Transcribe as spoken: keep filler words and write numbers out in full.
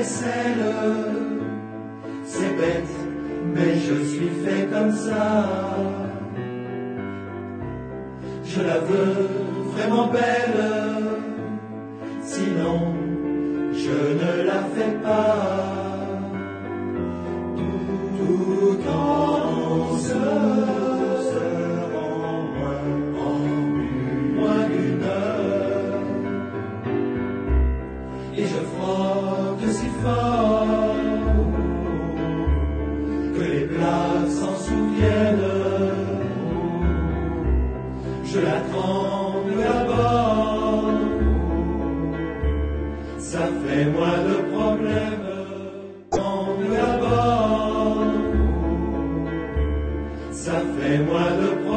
vaisselle. C'est bête, mais je suis fait comme ça. Je la veux vraiment belle, sinon je ne la fais pas. Tout en se serrant moins, en moins d'une heure. Et je frotte si fort que les plats s'en souviennent. Je la trempe d'abord, ça fait moins de problèmes. Trempe d'abord, ça fait moins de problèmes.